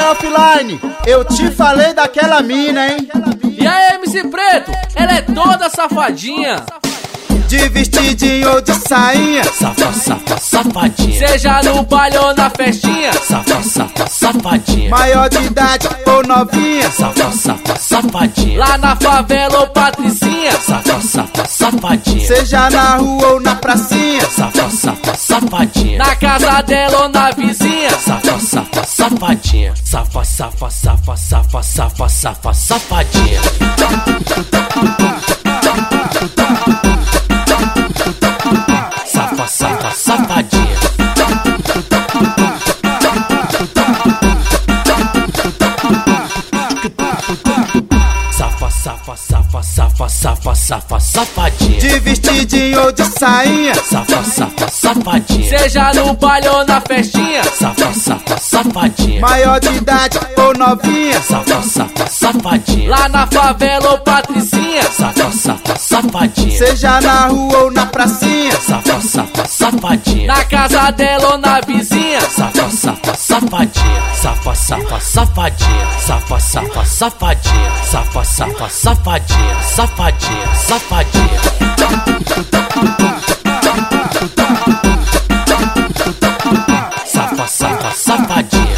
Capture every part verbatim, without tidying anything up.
offline, eu te falei daquela mina, hein? E aí, M C Preto, ela é toda safadinha. De vestidinho ou de sainha, safa, safa, safadinha. Seja no baile ou na festinha, safa, safa, safadinha. Maior de idade ou novinha, safa, safa, safadinha. Lá na favela ou patricinha, safa, safa, safadinha. Seja na rua ou na pracinha, safa, safa, safadinha. Na casa dela ou na vizinha, safa, safa, safadinha. Safa, safa, safa, safa, safa, safa, safadinha. Safa, safa, safadinha. Safa, safa, safa, safa, safa, safa, safadinha. De vestidinho ou de sainha, safa, safa, safadinha. Seja no baile ou na festinha, safa, safa, safadinha. Maior de idade ou novinha, safa, safa, safadinha. Lá na favela ou patricinha, safa, safa, safadinha. Seja na rua ou na pracinha, safa, safa, safadinha. Na casa dela ou na vizinha, safa, safa, safadinha. Safa, safa, safadinha. Safa, safa, safadinha. Safa, safa, safadinha. Safadinha, safadinha. Safa, safa, safadinha.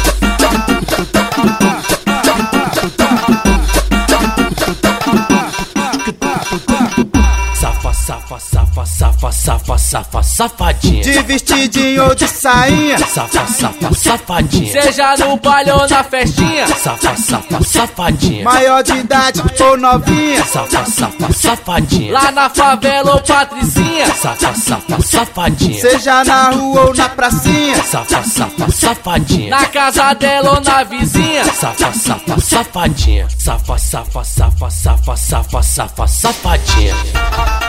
Safa, safa, safa, safa, safa, safa, safadinha. De vestidinho ou de sainha, safa, safa, safadinha. Seja no baile ou na festinha, safa, safa, safadinha. Maior de idade ou novinha, safa, safa, safadinha. Lá na favela ou patricinha, safa, safa, safadinha. Seja na rua ou na pracinha, safa, safa, safadinha. Na casa dela ou na vizinha, safa, safa, safadinha. Safa, safa, safa, safa, safa, safa, safadinha.